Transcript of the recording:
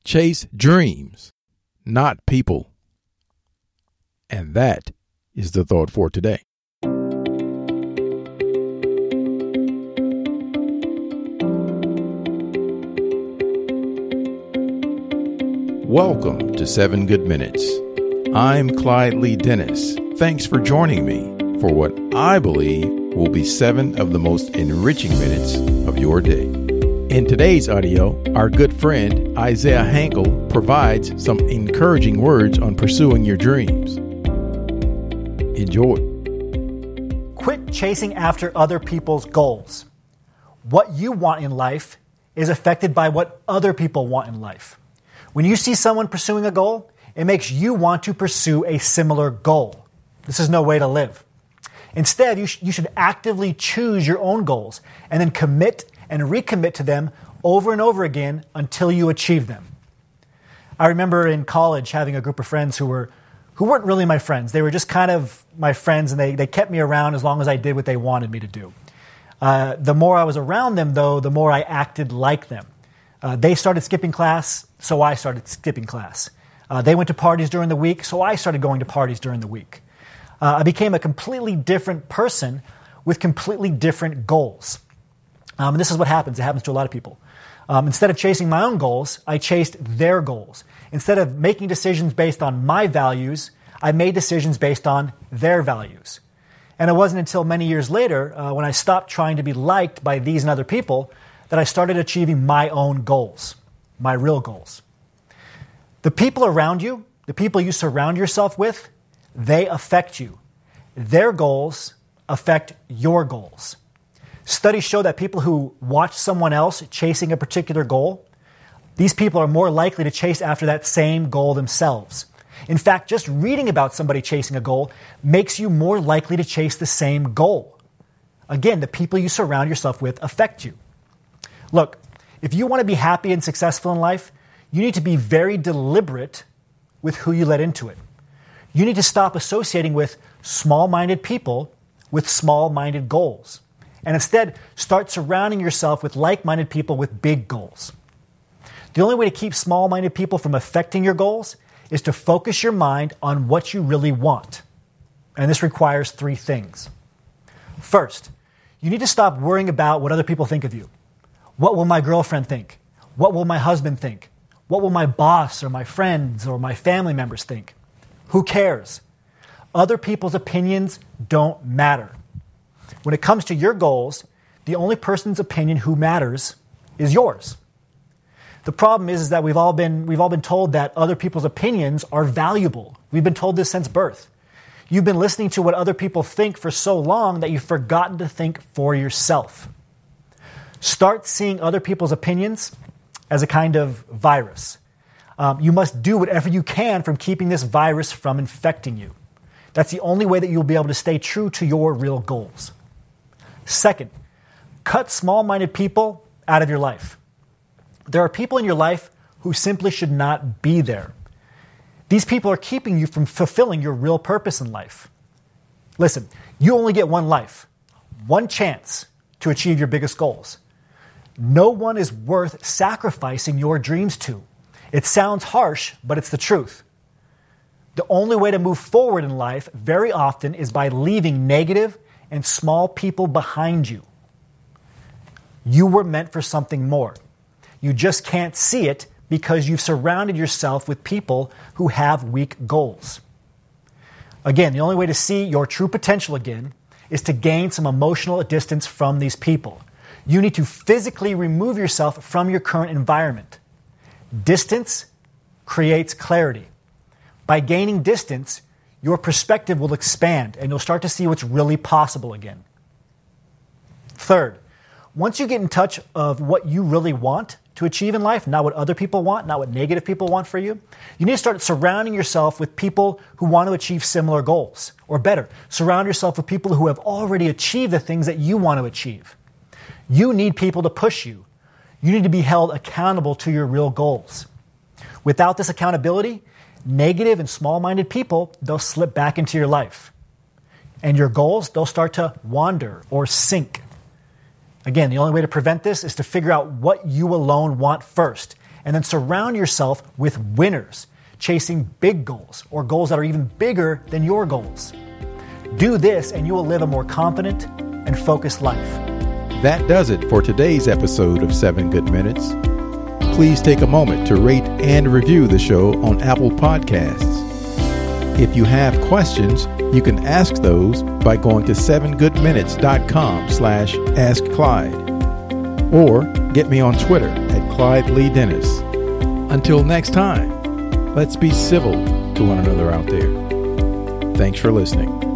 chase dreams, not people. And that is the thought for today. Welcome to 7 Good Minutes. I'm Clyde Lee Dennis. Thanks for joining me for what I believe will be 7 of the most enriching minutes of your day. In today's audio, our good friend Isaiah Hankel provides some encouraging words on pursuing your dreams. Enjoy. Quit chasing after other people's goals. What you want in life is affected by what other people want in life. When you see someone pursuing a goal, it makes you want to pursue a similar goal. This is no way to live. Instead, you should actively choose your own goals and then commit and recommit to them over and over again until you achieve them. I remember in college having a group of friends who weren't really my friends. They were just kind of my friends, and they kept me around as long as I did what they wanted me to do. The more I was around them, though, the more I acted like them. They started skipping class, so I started skipping class. They went to parties during the week, so I started going to parties during the week. I became a completely different person with completely different goals. And this is what happens. It happens to a lot of people. Instead of chasing my own goals, I chased their goals. Instead of making decisions based on my values, I made decisions based on their values. And it wasn't until many years later, when I stopped trying to be liked by these and other people, that I started achieving my own goals, my real goals. The people around you, the people you surround yourself with, they affect you. Their goals affect your goals. Studies show that people who watch someone else chasing a particular goal, these people are more likely to chase after that same goal themselves. In fact, just reading about somebody chasing a goal makes you more likely to chase the same goal. Again, the people you surround yourself with affect you. Look, if you want to be happy and successful in life, you need to be very deliberate with who you let into it. You need to stop associating with small-minded people with small-minded goals, and instead start surrounding yourself with like-minded people with big goals. The only way to keep small-minded people from affecting your goals is to focus your mind on what you really want. And this requires 3 things. First, you need to stop worrying about what other people think of you. What will my girlfriend think? What will my husband think? What will my boss or my friends or my family members think? Who cares? Other people's opinions don't matter. When it comes to your goals, the only person's opinion who matters is yours. The problem is that we've all been told that other people's opinions are valuable. We've been told this since birth. You've been listening to what other people think for so long that you've forgotten to think for yourself. Start seeing other people's opinions as a kind of virus. You must do whatever you can from keeping this virus from infecting you. That's the only way that you'll be able to stay true to your real goals. Second, cut small-minded people out of your life. There are people in your life who simply should not be there. These people are keeping you from fulfilling your real purpose in life. Listen, you only get one life, one chance to achieve your biggest goals. No one is worth sacrificing your dreams to. It sounds harsh, but it's the truth. The only way to move forward in life very often is by leaving negative and small people behind you. You were meant for something more. You just can't see it because you've surrounded yourself with people who have weak goals. Again, the only way to see your true potential again is to gain some emotional distance from these people. You need to physically remove yourself from your current environment. Distance creates clarity. By gaining distance, your perspective will expand and you'll start to see what's really possible again. Third, once you get in touch of what you really want to achieve in life, not what other people want, not what negative people want for you, you need to start surrounding yourself with people who want to achieve similar goals. Or better, surround yourself with people who have already achieved the things that you want to achieve. You need people to push you. You need to be held accountable to your real goals. Without this accountability, negative and small-minded people, they'll slip back into your life. And your goals, they'll start to wander or sink. Again, the only way to prevent this is to figure out what you alone want first, and then surround yourself with winners, chasing big goals or goals that are even bigger than your goals. Do this and you will live a more confident and focused life. That does it for today's episode of 7 Good Minutes. Please take a moment to rate and review the show on Apple Podcasts. If you have questions, you can ask those by going to 7goodminutes.com/askclyde or get me on Twitter at Clyde Lee Dennis. Until next time, let's be civil to one another out there. Thanks for listening.